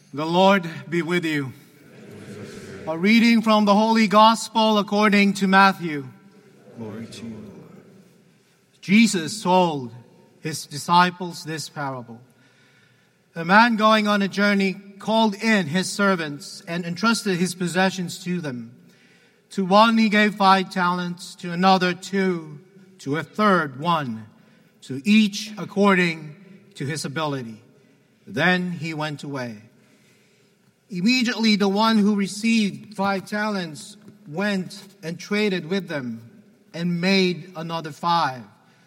The Lord be with you. A reading from the Holy Gospel according to Matthew. Glory to you, Lord. Jesus told his disciples this parable. A man going on a journey called in his servants and entrusted his possessions to them. To one he gave 5 talents, to another 2, to a third 1, to each according to his ability. Then he went away. Immediately the one who received 5 talents went and traded with them and made another 5.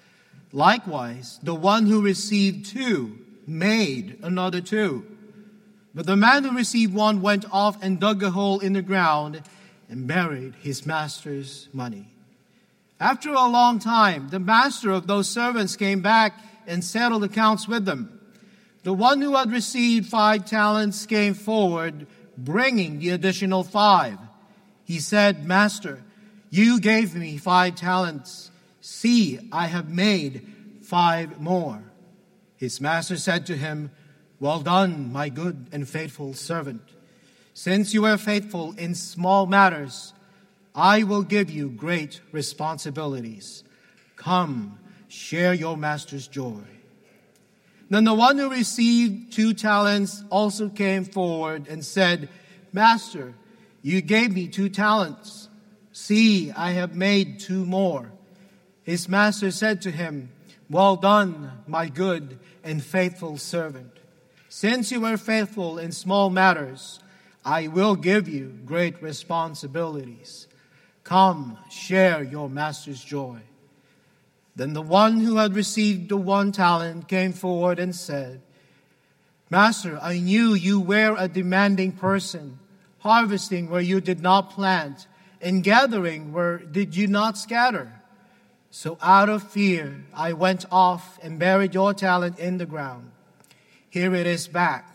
Likewise, the one who received 2 made another 2. But the man who received 1 went off and dug a hole in the ground and buried his master's money. After a long time, the master of those servants came back and settled accounts with them. The one who had received 5 talents came forward, bringing the additional 5. He said, "Master, you gave me 5 talents. See, I have made 5 more." His master said to him, "Well done, my good and faithful servant. Since you were faithful in small matters, I will give you great responsibilities. Come, share your master's joy." Then the one who received 2 talents also came forward and said, "Master, you gave me 2 talents. See, I have made 2 more." His master said to him, "Well done, my good and faithful servant. Since you were faithful in small matters, I will give you great responsibilities. Come, share your master's joy." Then the one who had received the 1 talent came forward and said, "Master, I knew you were a demanding person, harvesting where you did not plant, and gathering where did you not scatter. So out of fear, I went off and buried your talent in the ground. Here it is back."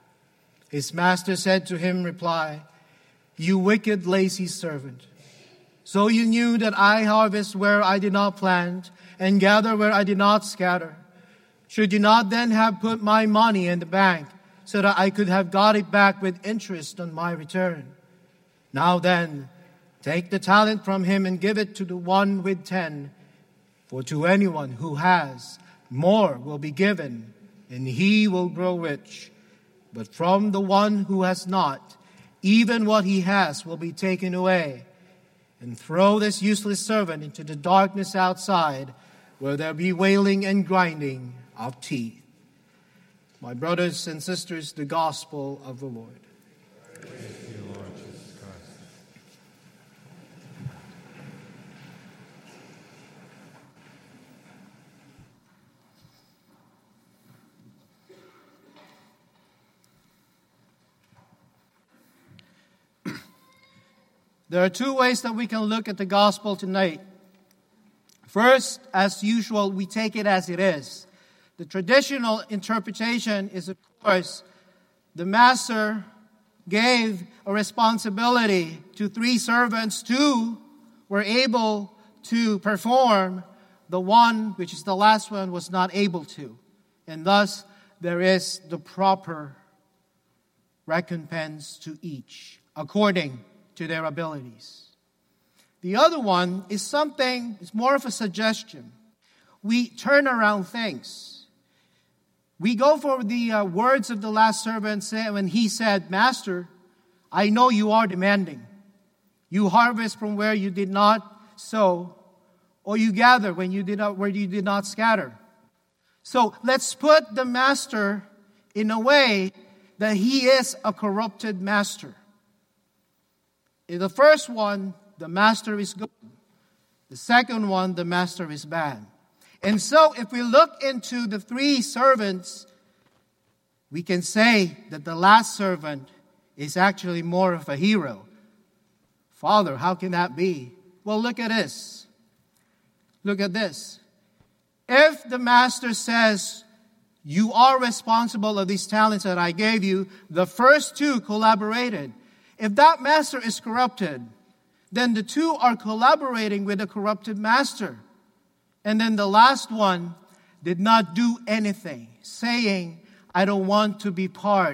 His master said to him, reply, "You wicked, lazy servant. So you knew that I harvest where I did not plant, and gather where I did not scatter. Should you not then have put my money in the bank, so that I could have got it back with interest on my return? Now then, take the talent from him and give it to the one with 10. For to anyone who has, more will be given, and he will grow rich. But from the one who has not, even what he has will be taken away. And throw this useless servant into the darkness outside, where there be wailing and grinding of teeth." My brothers and sisters, the gospel of the Lord. Praise to you, Lord Jesus Christ. There are 2 ways that we can look at the gospel tonight. First, as usual, we take it as it is. The traditional interpretation is, of course, the master gave a responsibility to 3 servants. 2 were able to perform. The one, which is the last one, was not able to. And thus, there is the proper recompense to each, according to their abilities. The other one is something, it's more of a suggestion. We turn around things. We go for the words of the last servant when he said, "Master, I know you are demanding. You harvest from where you did not sow, or you gather where you did not scatter." So let's put the master in a way that he is a corrupted master. In the first one, the master is good. The second one, the master is bad. And so if we look into the 3 servants, we can say that the last servant is actually more of a hero. Father, how can that be? Well, look at this. Look at this. If the master says, "You are responsible of these talents that I gave you," the first 2 collaborated. If that master is corrupted, then the 2 are collaborating with a corrupted master. And then the last one did not do anything, saying, "I don't want to be part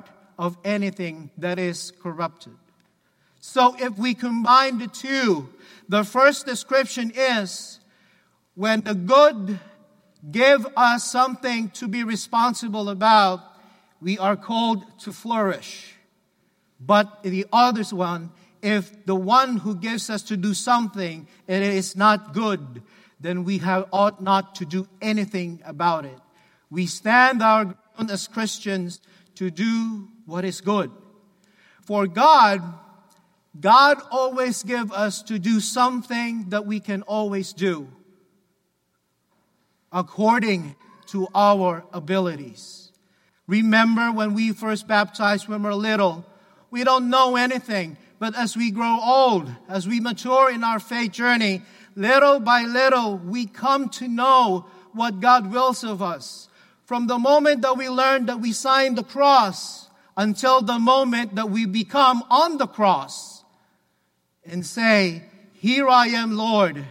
of anything that is corrupted. So if we combine the two, the first description is when the good give us something to be responsible about, we are called to flourish. But the other one, if the one who gives us to do something and it is not good, then we ought not to do anything about it. We stand our ground as Christians to do what is good. For God always gives us to do something that we can always do according to our abilities. Remember when we first baptized when we were little, we don't know anything. But as we grow old, as we mature in our faith journey, little by little, we come to know what God wills of us. From the moment that we learn that we sign the cross until the moment that we become on the cross and say, "Here I am, Lord.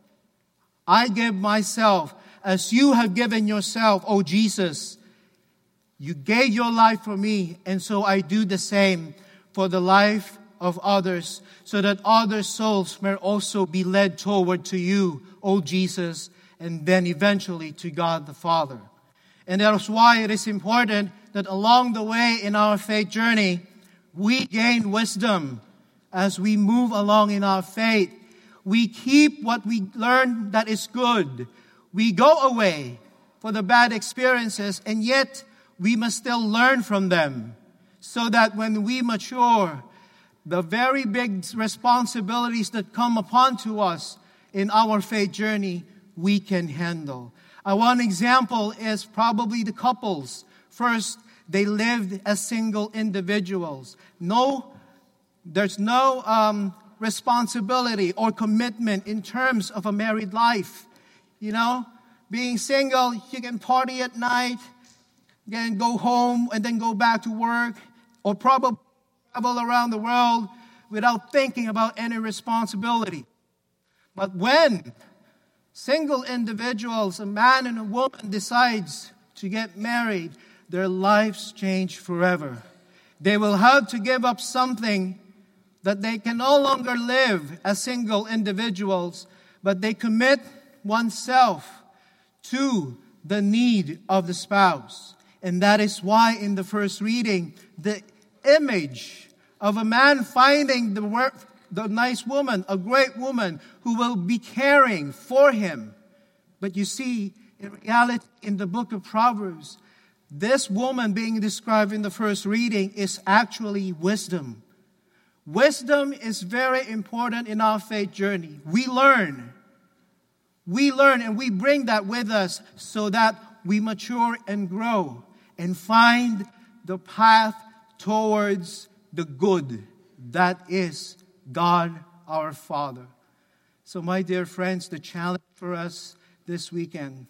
I give myself as you have given yourself, O Jesus. You gave your life for me, and so I do the same for the life of others, so that other souls may also be led toward to you, O Jesus, and then eventually to God the Father." And that's why it is important that along the way in our faith journey, we gain wisdom as we move along in our faith. We keep what we learn that is good. We go away for the bad experiences, and yet we must still learn from them so that when we mature, the very big responsibilities that come upon to us in our faith journey, we can handle. One example is probably the couples. First, they lived as single individuals. There's no responsibility or commitment in terms of a married life. You know, being single, you can party at night, then go home and then go back to work, or probably travel around the world without thinking about any responsibility. But when single individuals, a man and a woman, decides to get married, their lives change forever. They will have to give up something that they can no longer live as single individuals, but they commit oneself to the need of the spouse. And that is why in the first reading, the image of a man finding the nice woman, a great woman who will be caring for him. But you see, in reality, in the book of Proverbs, this woman being described in the first reading is actually wisdom. Wisdom is very important in our faith journey. We learn and we bring that with us so that we mature and grow and find the path towards the good that is God our Father. So my dear friends, the challenge for us this weekend,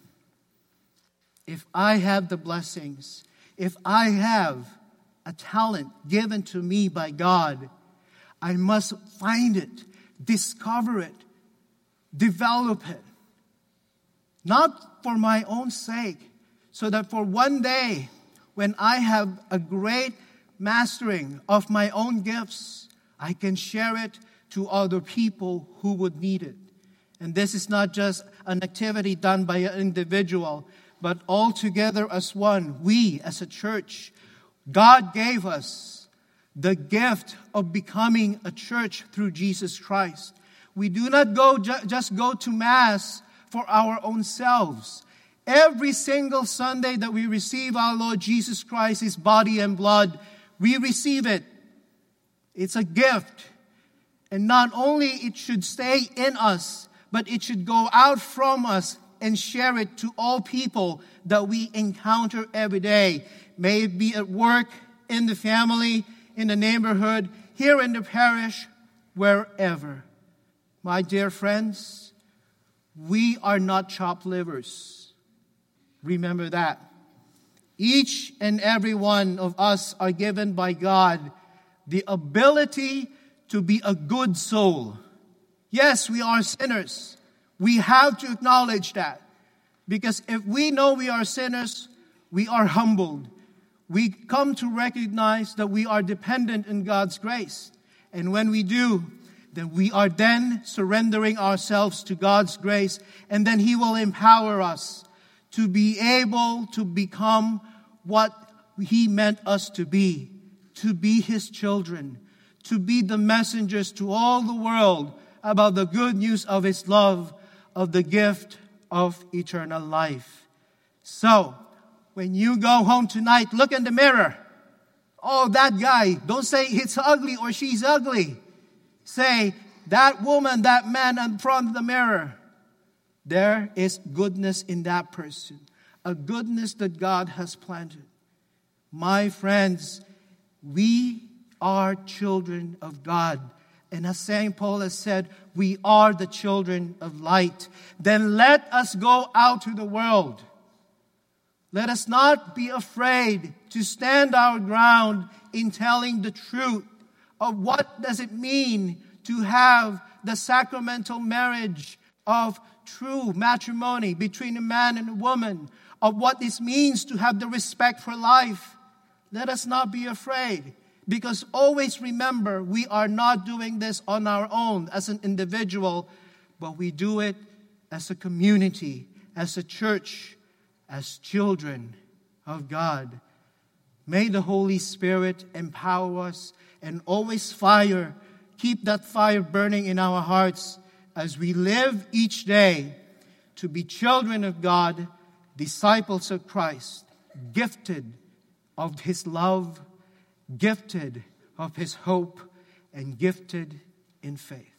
if I have the blessings, if I have a talent given to me by God, I must find it, discover it, develop it. Not for my own sake, so that for one day, when I have a great mastering of my own gifts, I can share it to other people who would need it. And this is not just an activity done by an individual, but all together as one. We, as a church, God gave us the gift of becoming a church through Jesus Christ. We do not just go to Mass for our own selves. Every single Sunday that we receive our Lord Jesus Christ, His body and blood, we receive it. It's a gift. And not only it should stay in us, but it should go out from us and share it to all people that we encounter every day. May it be at work, in the family, in the neighborhood, here in the parish, wherever. My dear friends, we are not chopped livers. Remember that. Each and every one of us are given by God the ability to be a good soul. Yes, we are sinners. We have to acknowledge that. Because if we know we are sinners, we are humbled. we come to recognize that we are dependent on God's grace. And when we do, then we are then surrendering ourselves to God's grace, and then He will empower us to be able to become what He meant us to be His children, to be the messengers to all the world about the good news of His love, of the gift of eternal life. So, when you go home tonight, look in the mirror. Oh, that guy. Don't say it's ugly or she's ugly. Say, that woman, that man in front of the mirror. There is goodness in that person. A goodness that God has planted. My friends, we are children of God. And as St. Paul has said, we are the children of light. Then let us go out to the world. Let us not be afraid to stand our ground in telling the truth of what does it mean to have the sacramental marriage of true matrimony between a man and a woman, of what this means to have the respect for life. Let us not be afraid, because always remember, we are not doing this on our own as an individual, but we do it as a community, as a church, as children of God. May the Holy Spirit empower us and always keep that fire burning in our hearts as we live each day to be children of God, disciples of Christ, gifted of His love, gifted of His hope, and gifted in faith.